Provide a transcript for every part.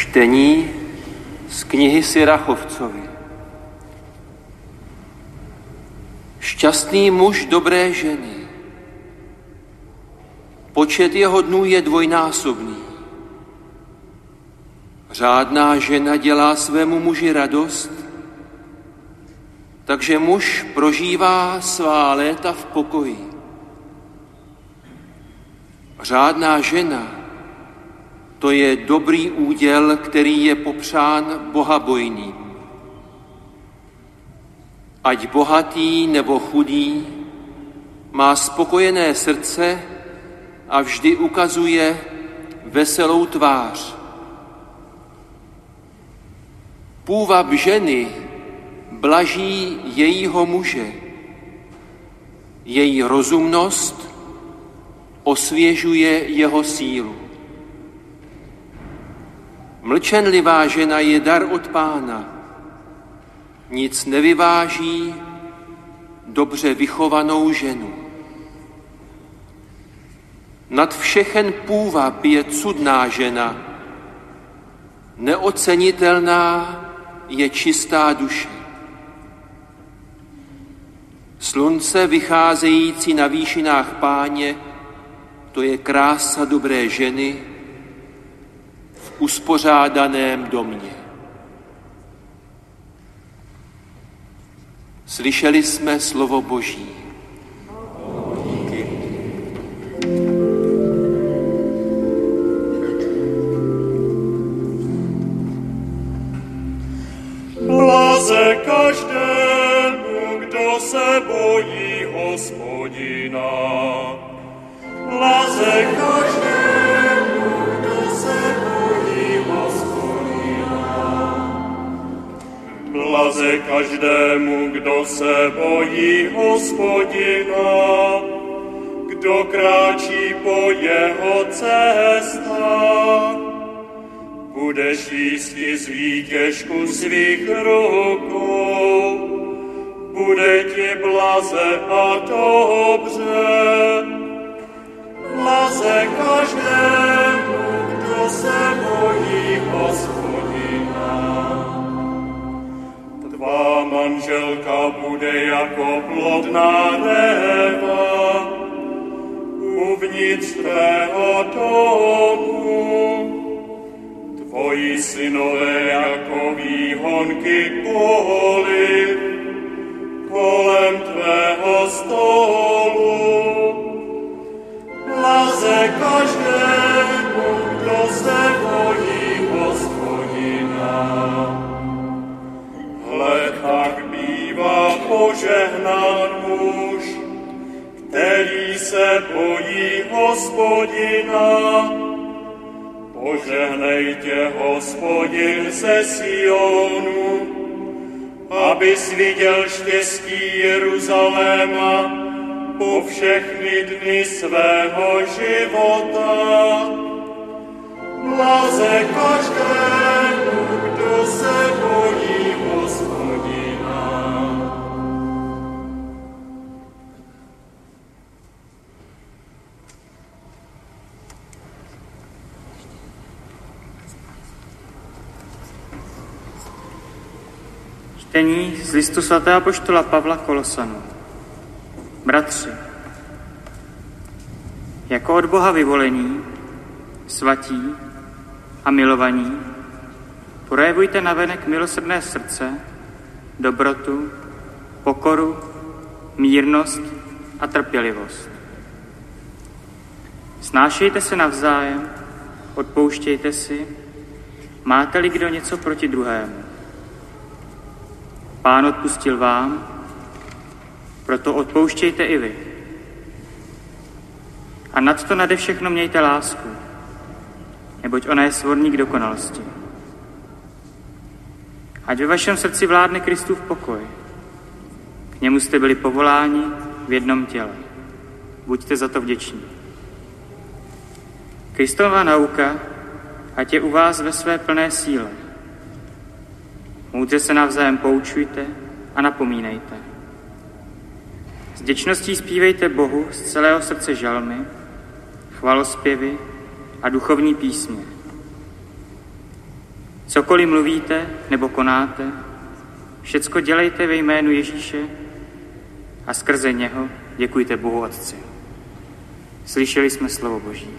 Čtení z knihy Sirachovcovi. Šťastný muž dobré ženy. Počet jeho dnů je dvojnásobný. Řádná žena dělá svému muži radost, takže muž prožívá svá léta v pokoji. Řádná žena, to je dobrý úděl, který je popřán bohabojným. Ať bohatý nebo chudý, má spokojené srdce a vždy ukazuje veselou tvář. Půvab ženy blaží jejího muže. Její rozumnost osvěžuje jeho sílu. Mlčenlivá žena je dar od Pána. Nic nevyváží dobře vychovanou ženu. Nad všechen půvab je cudná žena. Neocenitelná je čistá duše. Slunce vycházející na výšinách Páně, to je krása dobré ženy v uspořádaném domě. Slyšeli jsme slovo Boží. Díky. Blaze každému, kdo se bojí Hospodina. Blaze každému, kdo se bojí Hospodina. Blaze každému, kdo se bojí Hospodina, kdo kráčí po jeho cestách. Budeš jíst z výtěžku svých rukou, bude ti blaze a dobře. Blaze každému, kdo se bojí Hospodina. Tvá manželka bude jako plodná réva uvnitř tvého domu. Tvoji synové jako výhonky poli kolem tvého stolu. Blaze každému, kdo se bojí Hospodina. Hle, tak bývá požehnán muž, který se bojí Hospodina. Požehnej tě, Hospodin, ze Sionu, abys viděl štěstí Jeruzaléma po všechny dny svého života. Blaze každému, kdo se bojí Hospodina. Čtení z listu svatého apoštola Pavla Kolosanům. Bratři, jako od Boha vyvolení, svatí a milovaní, projevujte navenek milosrdné srdce, dobrotu, pokoru, mírnost a trpělivost. Snášejte se navzájem, odpouštějte si, máte-li kdo něco proti druhému. Pán odpustil vám, proto odpouštějte i vy. A nadto nade všechno mějte lásku, neboť ona je svorník dokonalosti. Ať ve vašem srdci vládne Kristův pokoj. K němu jste byli povoláni v jednom těle. Buďte za to vděční. Kristova nauka, ať je u vás ve své plné síle. Moudře se navzájem poučujte a napomínejte. S vděčností zpívejte Bohu z celého srdce žalmy, chvalospěvy a duchovní písně. Cokoliv mluvíte nebo konáte, všecko dělejte ve jménu Ježíše a skrze něho děkujte Bohu Otci. Slyšeli jsme slovo Boží.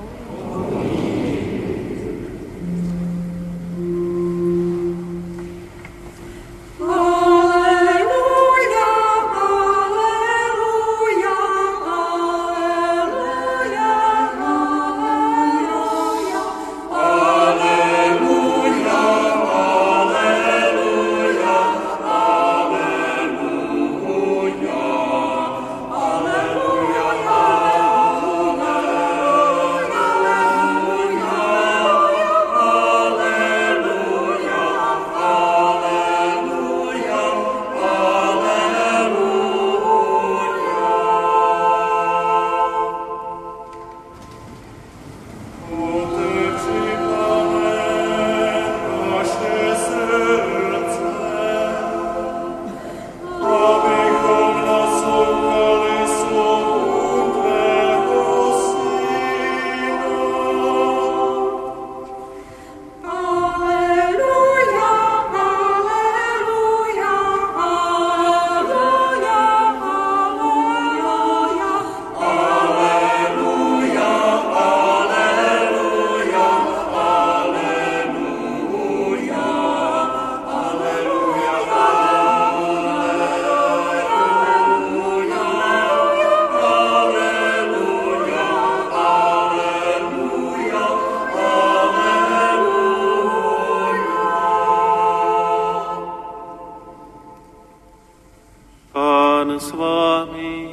Pán s vámi.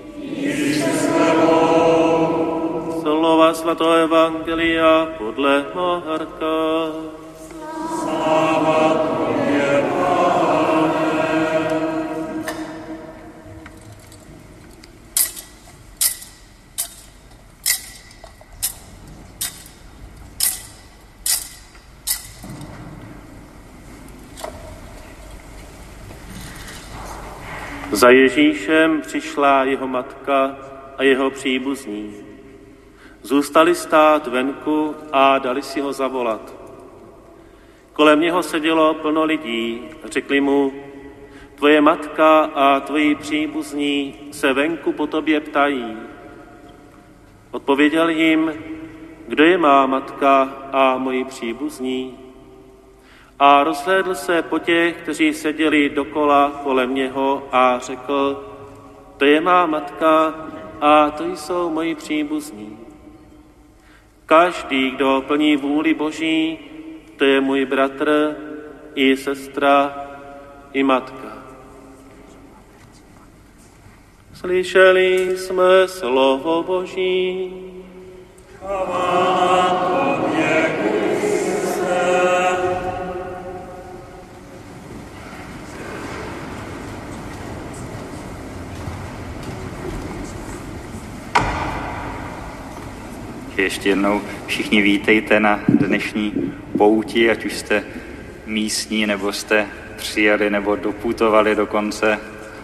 Slova svatého evangelia podle Marka. Sláva tobě, Pane. Za Ježíšem přišla jeho matka a jeho příbuzní. Zůstali stát venku a dali si ho zavolat. Kolem něho sedělo plno lidí, řekli mu: tvoje matka a tvoji příbuzní se venku po tobě ptají. Odpověděl jim: kdo je má matka a moji příbuzní? A rozhlédl se po těch, kteří seděli dokola kolem něho a řekl: to je má matka a to jsou moji příbuzní. Každý, kdo plní vůli Boží, to je můj bratr, i sestra, i matka. Slyšeli jsme slovo Boží. Chvála tobě, Kriste. Ještě jednou všichni vítejte na dnešní pouti, ať už jste místní, nebo jste přijeli, nebo doputovali dokonce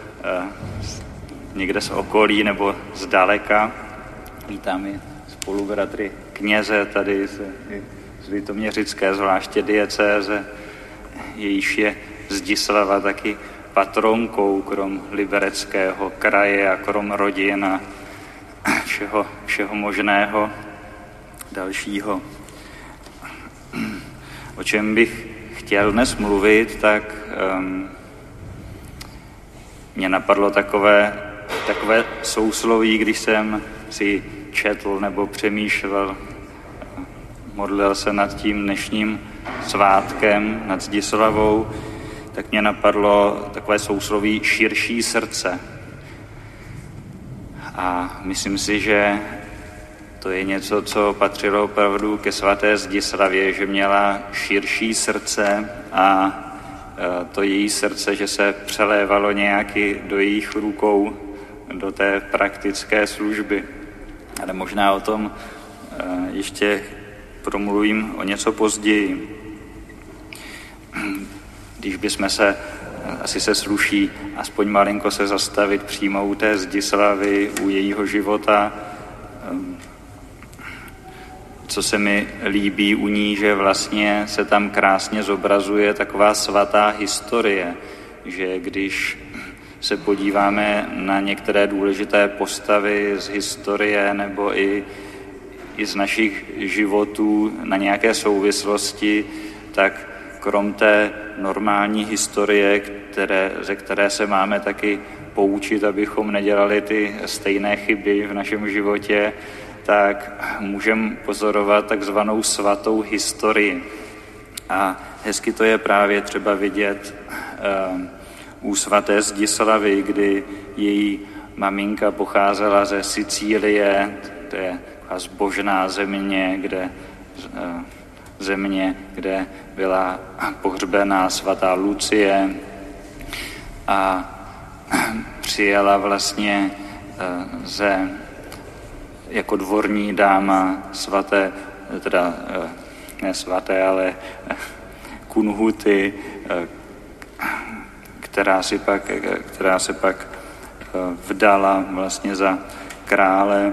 někde z okolí nebo zdaleka. Vítám i spolubratry kněze tady z Litoměřické, zvláště diecéze, jejíž je Zdislava taky patronkou krom Libereckého kraje a krom rodin a všeho možného dalšího. O čem bych chtěl dnes mluvit, tak mě napadlo takové sousloví, když jsem si četl nebo přemýšlel, modlil se nad tím dnešním svátkem, nad Zdislavou, tak mě napadlo takové sousloví širší srdce. A myslím si, že to je něco, co patřilo opravdu ke svaté Zdislavě, že měla širší srdce a to její srdce, že se přelévalo nějaký do jejich rukou do té praktické služby. Ale možná o tom ještě promluvím o něco později. Když bychom asi se sluší aspoň malinko se zastavit přímo u té Zdislavy, u jejího života, co se mi líbí u ní, že vlastně se tam krásně zobrazuje taková svatá historie, že když se podíváme na některé důležité postavy z historie nebo i z našich životů, na nějaké souvislosti, tak krom té normální historie, ze které se máme taky poučit, abychom nedělali ty stejné chyby v našem životě, tak můžeme pozorovat takzvanou svatou historii. A hezky to je právě třeba vidět u svaté Zdislavy, kdy její maminka pocházela ze Sicílie, to je zbožná země, kde byla pohřbená svatá Lucie a přijela vlastně jako dvorní dáma svaté, teda ne svaté, ale Kunhuty, která se pak vdala vlastně za krále.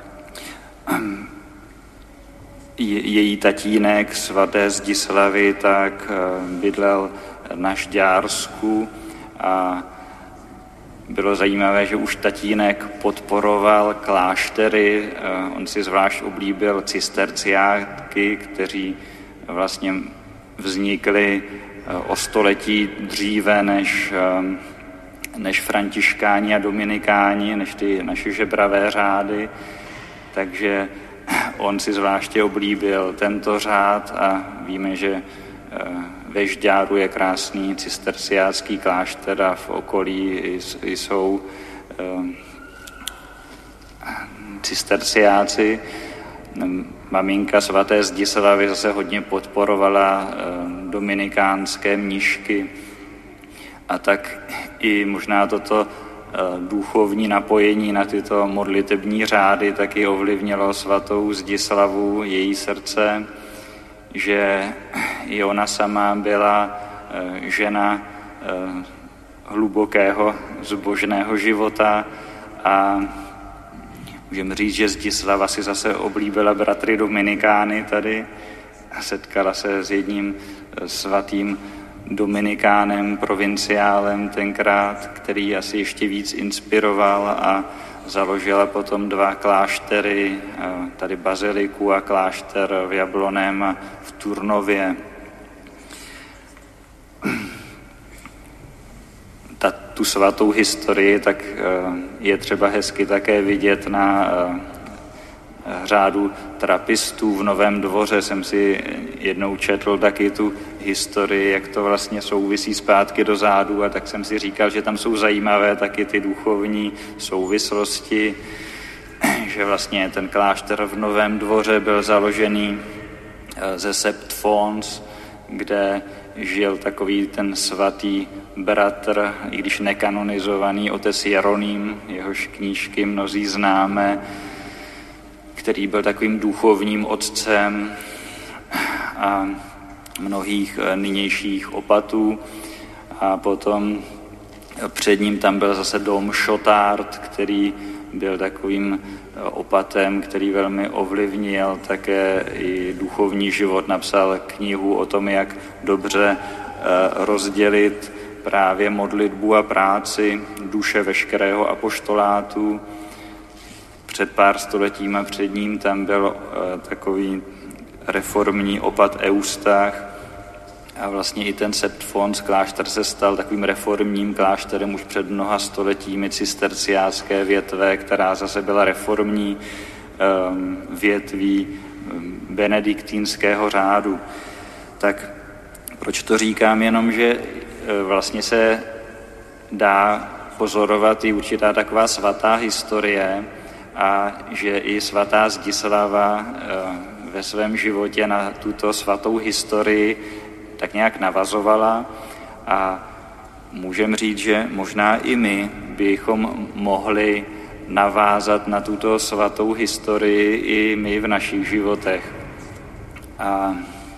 Její tatínek svaté Zdislavy tak bydlel na Žďársku a bylo zajímavé, že už tatínek podporoval kláštery, on si zvlášť oblíbil cisterciáky, kteří vlastně vznikli o století dříve než františkáni a dominikáni, než ty naše žebravé řády, takže on si zvláště oblíbil tento řád a víme, že ve Žďáru je krásný cisterciácký klášter a v okolí jsou cisterciáci. Maminka svaté Zdislavy zase hodně podporovala dominikánské mníšky a tak i možná toto duchovní napojení na tyto modlitební řády taky ovlivnilo svatou Zdislavu, její srdce, že i ona sama byla žena hlubokého zbožného života a můžeme říct, že Zdislava si zase oblíbila bratry dominikány tady a setkala se s jedním svatým dominikánem, provinciálem tenkrát, který asi ještě víc inspiroval a založila potom 2 kláštery, tady baziliku a klášter v Jablonném a v Turnově. Tu svatou historii tak je třeba hezky také vidět na řádu trapistů v Novém Dvoře. Jsem si jednou četl taky tu historii, jak to vlastně souvisí zpátky do zádu a tak jsem si říkal, že tam jsou zajímavé taky ty duchovní souvislosti, že vlastně ten klášter v Novém Dvoře byl založený ze Sept Fons, kde žil takový ten svatý bratr, i když nekanonizovaný otec Jeroným, jehož knížky mnozí známe, který byl takovým duchovním otcem a mnohých nynějších opatů. A potom před ním tam byl zase dom Šotárd, který byl takovým opatem, který velmi ovlivnil také i duchovní život. Napsal knihu o tom, jak dobře rozdělit právě modlitbu a práci, duše veškerého apoštolátu. Před pár stoletíma před ním tam byl takový reformní opat Eustach a vlastně i ten Sept Fons klášter se stal takovým reformním klášterem už před mnoha stoletími cisterciácké větve, která zase byla reformní větví benediktínského řádu. Tak proč to říkám? Jenom, že vlastně se dá pozorovat i určitá taková svatá historie a že i svatá Zdislava ve svém životě na tuto svatou historii tak nějak navazovala a můžeme říct, že možná i my bychom mohli navázat na tuto svatou historii i my v našich životech. A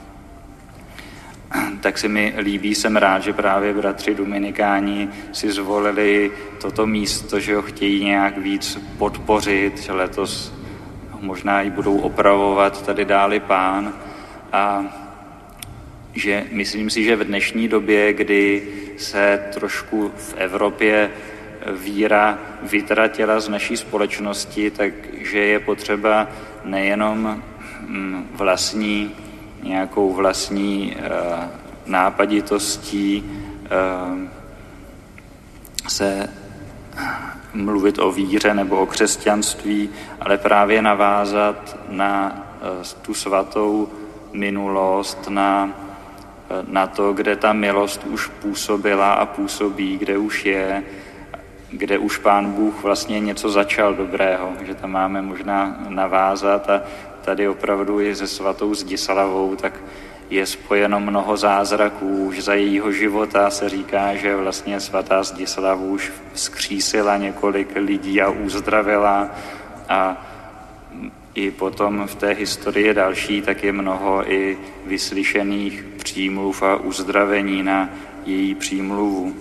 tak se mi líbí, jsem rád, že právě bratři dominikáni si zvolili toto místo, že ho chtějí nějak víc podpořit, že letos možná i budou opravovat tady dále Pán. A že myslím si, že v dnešní době, kdy se trošku v Evropě víra vytratila z naší společnosti, takže je potřeba nejenom nějakou vlastní nápaditostí se mluvit o víře nebo o křesťanství, ale právě navázat na tu svatou minulost, na to, kde ta milost už působila a působí, kde už je, kde už Pán Bůh vlastně něco začal dobrého, že tam máme možná navázat a tady opravdu i se svatou Zdislavou, tak je spojeno mnoho zázraků. Už za jejího života se říká, že vlastně svatá Zdislava už vzkřísila několik lidí a uzdravila a i potom v té historii další, tak je mnoho i vyslyšených přímluv a uzdravení na její přímluvu.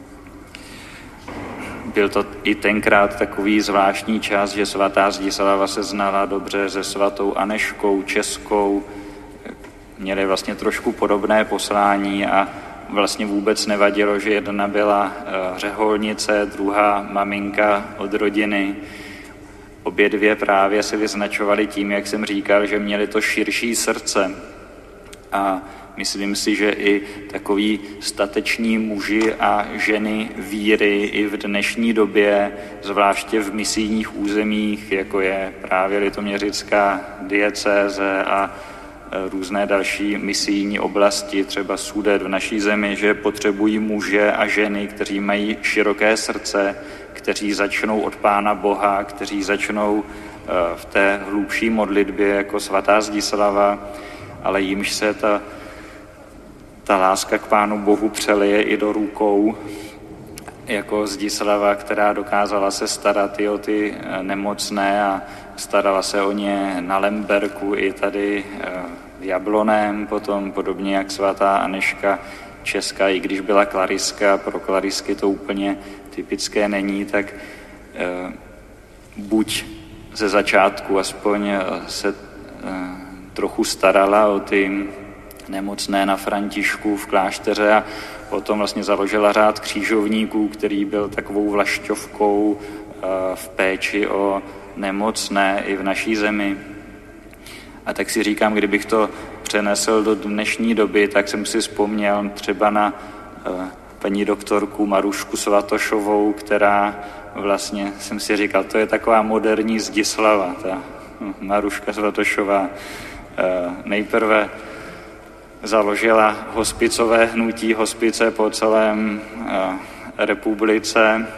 Byl to i tenkrát takový zvláštní čas, že svatá Zdislava se znala dobře se svatou Aneškou českou, měli vlastně trošku podobné poslání a vlastně vůbec nevadilo, že jedna byla řeholnice, druhá maminka od rodiny. Obě dvě právě se vyznačovaly tím, jak jsem říkal, že měli to širší srdce. A myslím si, že i takoví stateční muži a ženy víry i v dnešní době, zvláště v misijních územích, jako je právě litoměřická diecéze a různé další misijní oblasti, třeba Sudet v naší zemi, že potřebují muže a ženy, kteří mají široké srdce, kteří začnou od Pána Boha, kteří začnou v té hlubší modlitbě jako svatá Zdislava, ale jimž se ta láska k Pánu Bohu přelije i do rukou, jako Zdislava, která dokázala se starat i o ty nemocné a starala se o ně na Lemberku i tady v Jabloném, potom podobně jak svatá Aneška česká, i když byla klariska, pro klarisky to úplně typické není, tak buď ze začátku aspoň se trochu starala o ty nemocné na Františku v klášteře a potom vlastně založila řád křížovníků, který byl takovou vlašťovkou v péči o nemocné i v naší zemi. A tak si říkám, kdybych to přenesl do dnešní doby, tak jsem si vzpomněl třeba na paní doktorku Marušku Svatošovou, která vlastně, jsem si říkal, to je taková moderní Zdislava, ta Maruška Svatošová. Nejprve založila hospicové hnutí, hospice po celém republice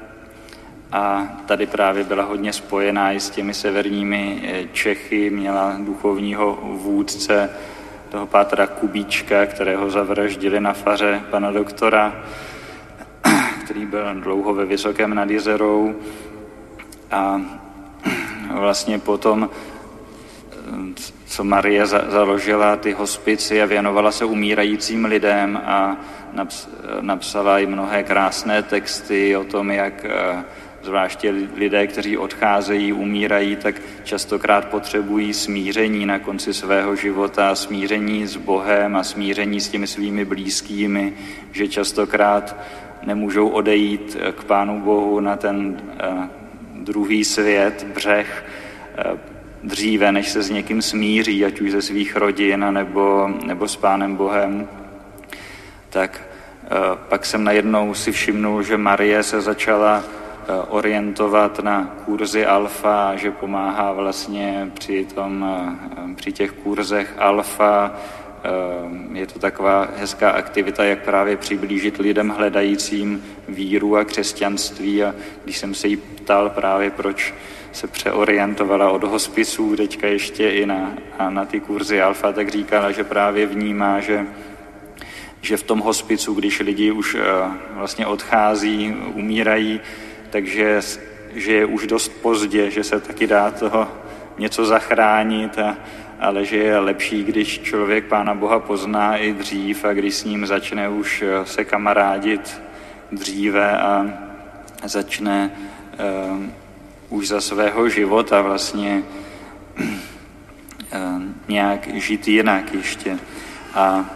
a tady právě byla hodně spojená i s těmi severními Čechy, měla duchovního vůdce, toho pátra Kubíčka, kterého zavraždili na faře pana doktora, který byl dlouho ve Vysokém nad Jizerou. A vlastně potom, co Marie založila ty hospici a věnovala se umírajícím lidem a napsala i mnohé krásné texty o tom, jak zvláště lidé, kteří odcházejí, umírají, tak častokrát potřebují smíření na konci svého života, smíření s Bohem a smíření s těmi svými blízkými, že častokrát nemůžou odejít k Pánu Bohu na ten druhý svět, břeh, dříve, než se s někým smíří, ať už ze svých rodin, nebo s Pánem Bohem. Tak pak jsem najednou si všimnul, že Marie se začala orientovat na kurzy alfa, že pomáhá vlastně při těch kurzech alfa. Je to taková hezká aktivita, jak právě přiblížit lidem hledajícím víru a křesťanství. A když jsem se jí ptal právě, proč se přeorientovala od hospiců teďka ještě i na ty kurzy alfa, tak říkala, že právě vnímá, že v tom hospicu, když lidi už vlastně odchází, umírají, takže že je už dost pozdě, že se taky dá toho něco zachránit, ale že je lepší, když člověk Pána Boha pozná i dřív a když s ním začne už se kamarádit dříve a začne už za svého života vlastně nějak žít jinak ještě. A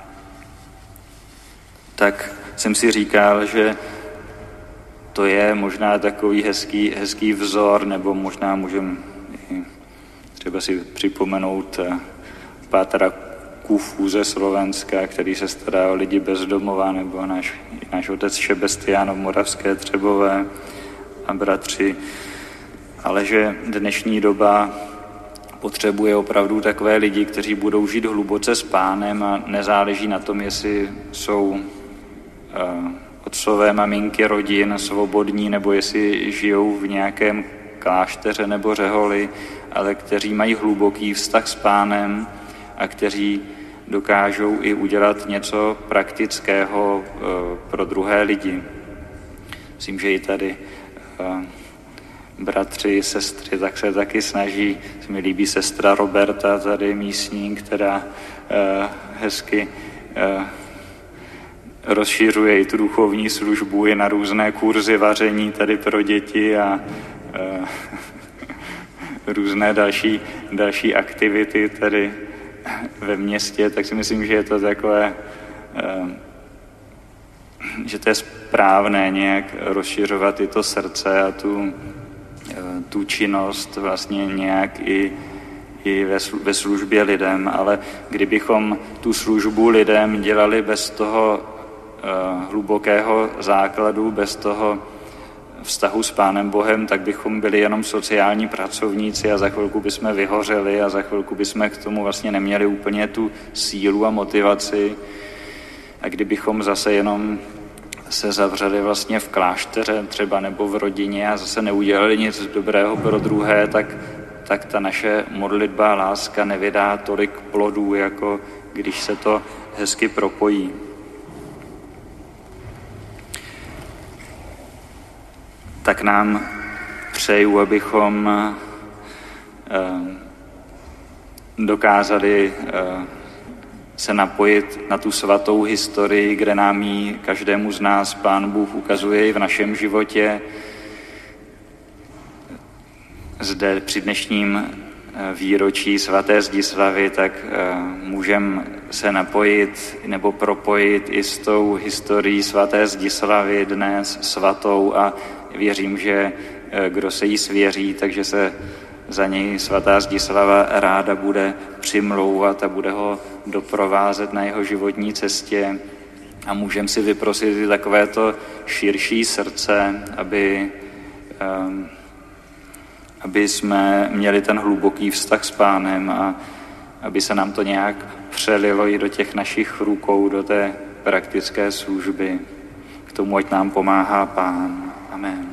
tak jsem si říkal, že to je možná takový hezký vzor, nebo možná můžeme třeba si připomenout pátra Kufu ze Slovenska, který se stará o lidi bezdomova, nebo náš otec Šebestián v Moravské Třebové a bratři. Ale že dnešní doba potřebuje opravdu takové lidi, kteří budou žít hluboce s Pánem a nezáleží na tom, jestli jsou otcové, maminky, rodin, svobodní, nebo jestli žijou v nějakém klášteře nebo řeholi, ale kteří mají hluboký vztah s Pánem a kteří dokážou i udělat něco praktického pro druhé lidi. Myslím, že i tady bratři, sestry, tak se taky snaží. Se mi líbí sestra Roberta, tady místní, která hezky rozšiřuje i tu duchovní službu, i na různé kurzy vaření tady pro děti a různé další aktivity tady ve městě, tak si myslím, že je to takové, že to je správné nějak rozšiřovat i to srdce a tu činnost vlastně nějak i ve službě lidem, ale kdybychom tu službu lidem dělali bez toho hlubokého základu, bez toho vztahu s Pánem Bohem, tak bychom byli jenom sociální pracovníci a za chvilku bychom vyhořeli a za chvilku bychom k tomu vlastně neměli úplně tu sílu a motivaci. A kdybychom zase jenom se zavřeli vlastně v klášteře třeba nebo v rodině a zase neudělali nic dobrého pro druhé, tak ta naše modlitba a láska nevydá tolik plodů, jako když se to hezky propojí. Tak nám přeju, abychom dokázali se napojit na tu svatou historii, kde nám ji každému z nás Pán Bůh ukazuje i v našem životě. Zde při dnešním výročí svaté Zdislavy, tak můžeme se napojit nebo propojit i s tou historií svaté Zdislavy dnes svatou a věřím, že kdo se jí svěří, takže se za něj svatá Zdislava ráda bude přimlouvat a bude ho doprovázet na jeho životní cestě a můžeme si vyprosit i takovéto širší srdce, aby jsme měli ten hluboký vztah s Pánem a aby se nám to nějak přelilo i do těch našich rukou, do té praktické služby. K tomu ať nám pomáhá Pán. Amen.